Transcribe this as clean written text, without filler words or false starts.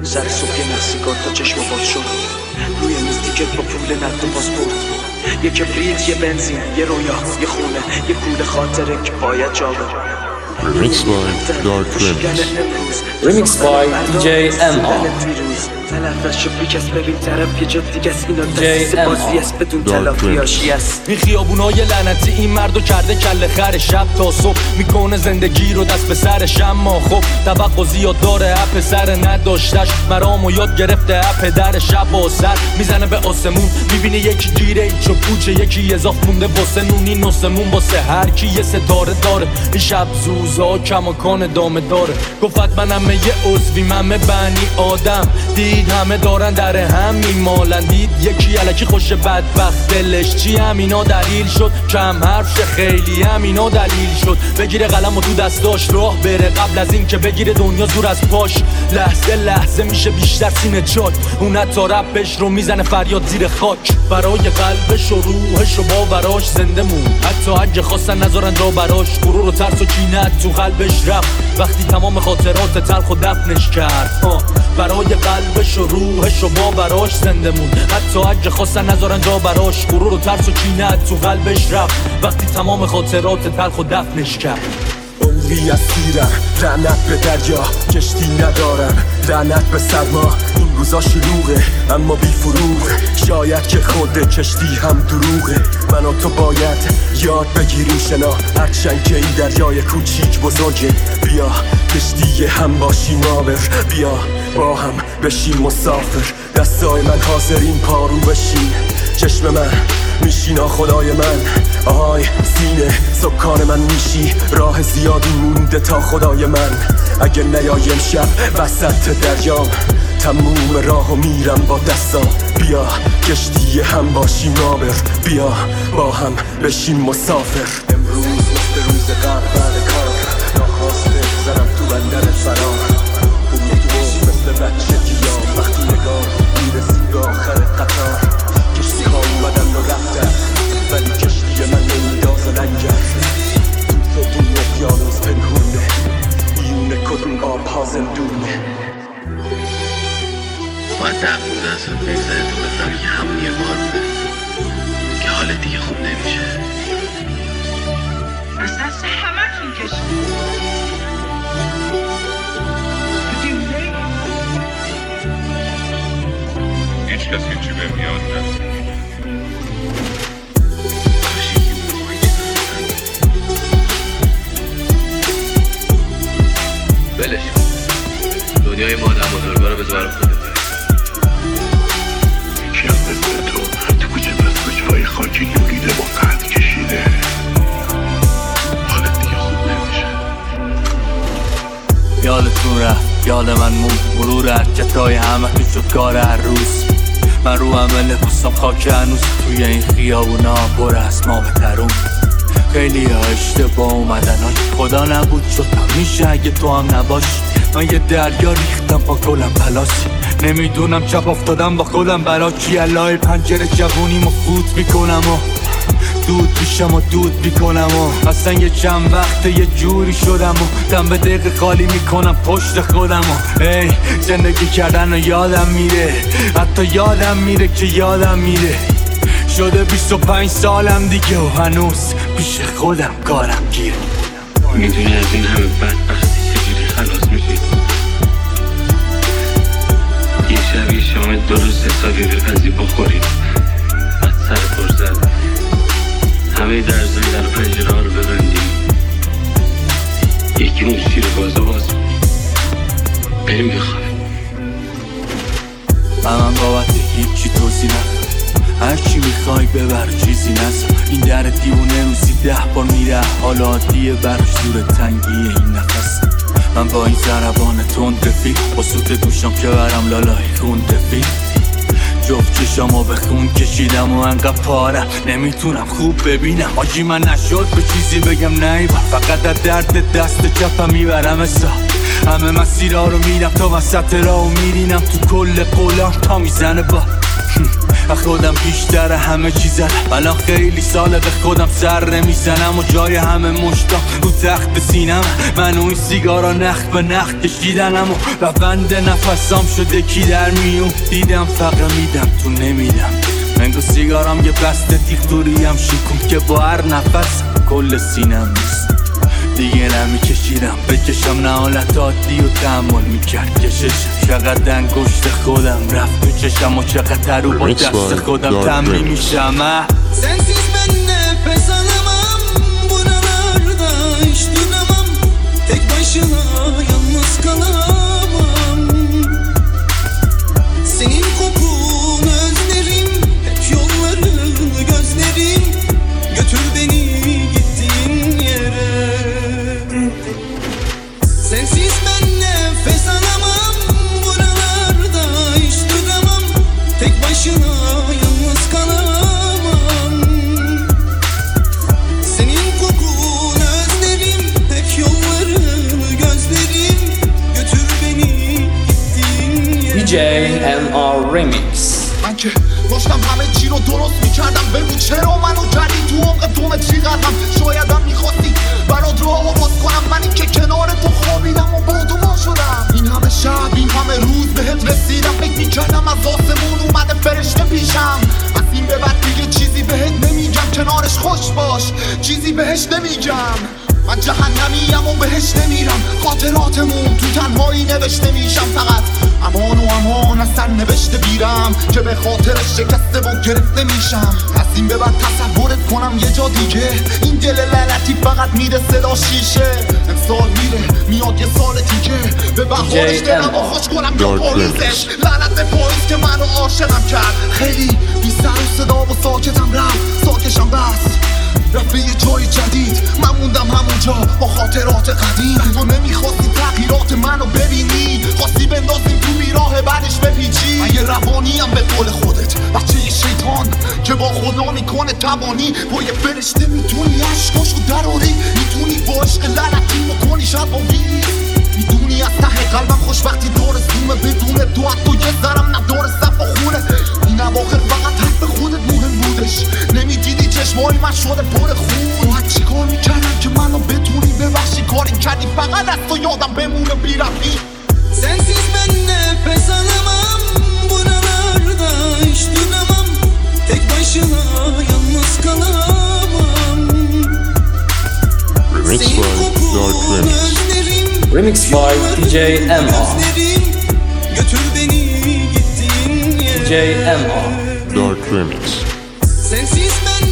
سر صبح یه نفسیگار تا چشم باز شد، روی میز تیکت با پول نقد و پاسپورت، یه کبریت، یه بنزین، یه رویا، یه خونه، یه کوله خاطره که باید جا بره. Remix by Dark Remix. Remix by DJ MR. تلفش شد بیکس ببین طرف یه جا دیگه است، اینا دستی بازی است بدون تلافیاشی است. این خیابونای لعنتی این مردو کرده کله خر، شب تا صبح میکنه زندگی رو دست به سرش، اما خب توقع زیاد داره اپ سر نداشتش، مرامو یاد گرفته اپ در شب و سر میزنه به آسمون، میبینه یکی گیره ایچو پوچه، یکی اضاف مونده واسه نونی نسمون، واسه هر کی یه ستاره داره. این شب زوزا کماکان دامه داره، گفت منم یه عضوی، من بنی آدم دید همه دارن در هم میمالن، دید یکی الکی خوش بدبخت دلش چی، همینا دلیل شد کم حرف شه، خیلی همینا دلیل شد بگیره قلم و تو دستاش راه بره، قبل از این که بگیره دنیا زور از پاش، لحظه لحظه میشه بیشتر سینه چاک، اون حتی رپش رو میزنه فریاد زیر خاک، برای قلبش و روحش و باوراش زنده مون، حتی اگه خواستن نذارن جا براش، غرور و ترس و کینه تو قلبش رفت وقتی تمام خاطرات تلخ و دفنش کرد، برای قلبش و روحش و باوراش زنده مون، حتی اگه خواستن نذارن جا براش، غرور و ترس و کینه تو قلبش رفت وقتی تمام خاطرات تلخ و دفنش کرد. عمری اسیرم، لعنت به دریا، کشتی ندارم، لعنت به سرما، این روزا شلوغه اما بی فروغه، شاید که خود کشتی هم دروغه، من و تو باید یاد بگیریم شنا، هرچند که این دریای کوچیک بزرگه، بیا کشتی هم باشیم آور، بیا با هم بشیم مسافر، دستای من حاضرین پارو بشین، چشم من میشینا خدای من، آهای سینه سکان من میشی، راه زیادی مونده تا خدای من، اگه نیایم شب وسط دریام، تموم راهو میرم با دستام، بیا کشتی هم باشیم آبر، بیا با هم بشیم مسافر. امروز مثل روز قبل بعد کار، ناخواسته زنم تو بندر فرار، اون تو مثل بچه گیام، وقتی نگاه میرسی به آخر قطار، کشتی ها اومدن و رفتن ولی کشتی من نمیداز لنگر، تو دون اقیانوس پنهونه، میونه کدوم آب ها زندونه، باید 10-15 سال بگذاره تو بفهمی که همون یه بار بوده که حال دیگه خوب نمیشه. اصلا همه تون کشتی هیچ کسی چی به میاد نه. بلش دنیای ما آدم بزرگا رو بذار خودت، یکی هم مثل تو کوچه پس کوچه‌های خاکی لولیده با قد کشیده، حالت دیگه خوب نمیشه. یادتون رفت یاد من مون، مرور حرکتای همه تو شد کار هر روز، من رو عمل لباسم خاک هنوز، توی این خیابونا پر از ما بترون، خیلی ها اشتباه اومدن خدا نبود شد میشه اگه تو هم نباشی، من یه دریا ریختم با کلم پلاسی، نمیدونم چپ افتادم با خودم برا کی، الهی پنجره جوونیمو فوت میکنم و دود میشم و دود میکنم و اصلا یه چند وقت یه جوری شدم و دم به دقیقه خالی میکنم پشت خودم و ای زندگی کردن و یادم میره، حتی یادم میره که یادم میره، شده 25 سالم دیگه و هنوز پیش خودم کارم گیره. میدونی از این همه بدبختی چجوری خلاص میشی؟ یه شب یه شام درست حسابی بپزی بخوریم، بعد سر پر زد همه درزای در پنجره ها رو ببندیم، یکی اون شیر بازو باز بریم بخوابیم. من بابت هیچی توضیح نکن، هرچی میخوای ببر چیزی نزن، این در دیوونه روزی 10 بار میره، حالا عادیه براش دور تنگیه این نفس، من با این ضربان تند رفیق با سوت دوشم که برم لالای خون رفیق، جفت چشامو به خون کشیدم و انقدر پارم نمیتونم خوب ببینم، آجی من نشد به چیزی بگم نیبا، فقط از درد دست چپم میبرم حساب، همه مسیرها رو میرم تا وسط راهو میرینم تو کل قولام تا میزنه با خودم بیشتر همه چیزم الان خیلی ساله به خودم سر نمیزنم و جای همه مشتاق رو تخت سینم من و این سیگارا نخ به نخ کشیدنم و روند نفسام شده کی در میون دیدم فقط میدم تو نمیدم منگو سیگارم یه بسته دیختوریم شکم که با هر نفس کل سینم نیست دیگه نمیکشیدم بکشم نه حالت عادی و تحمل میکرد کششم چقدر انگشت خودم رفت تو چشم و چقدر رو با دست خودم تمرین میشم Sensiz ben nefes alamam buralarda hiç duramam tek başına yalnız kalamam senin kokun özlerim hep yolların gözlerim götür beni gittiğin yere Sensiz ben nefes alamam buralarda hiç duramam tek başına yalnız kalamam DJ MR Remix من که داشتم همه چی رو درست میکردم بگو چرا منو کردی تو عمق دومت چیقدرم شایدم میخواستی برات رو باز کنم من این که کنار تو خوابیدم و با تو ما شدم این همه شب این همه روز بهت رسیدم فکر میکردم از آسمون اومده فرشته پیشم از این به بعد دیگه چیزی بهت نمیگم کنارش خوش باش چیزی بهش نمیگم من جهنمیم و بهش نمیرم خاطراتمون تو تنهایی نوشته میشم فقط امان و امان از سر نوشته بیرم که به خاطرش شکسته و گرفته میشم از این به بعد تصورت کنم یه جا دیگه این دل لعنتی فقط میده صدا شیشه امسال میره میاد یه سال دیگه به بهارش دلم و خوش کنم یا پاییزش لعنت به پاییز که منو عاشقم کرد خیلی بی سر و صدا و ساکتم رفت ساکشم بس رفت به یه جای جدید من موندم همونجا با خاطرات قدیم تو نمیخواستی تغییرات منو ببینی خواستی بندازیم تو بیراه بعدش بپیچی من یه روانیم به قول خودت بچه یه شیطان که با خدا میکنه توانی با یه فرشته میتونی عشقاشو دراری میتونی با عشق لعنتی بکنی شباوی میدونی از ته قلبم خوشبختی دور زومه بدون تو حتی یه ذرم نداره صف و خونه این اواخر فقط حرف خودت مهم بودش نمیدیدی چشمای من شده پر خون باید چی کار میکردم که منو بتونی ببخشی کاری کردی فقط از تو یادم بمونه بیرفی Sensiz ben nefes alamam buralarda hiç duramam tek başına yalnız kalamam Remix by Dark Remix. Remix by DJ MR götür beni gittiğin yere DJ MR Dark Remix. Sensiz ben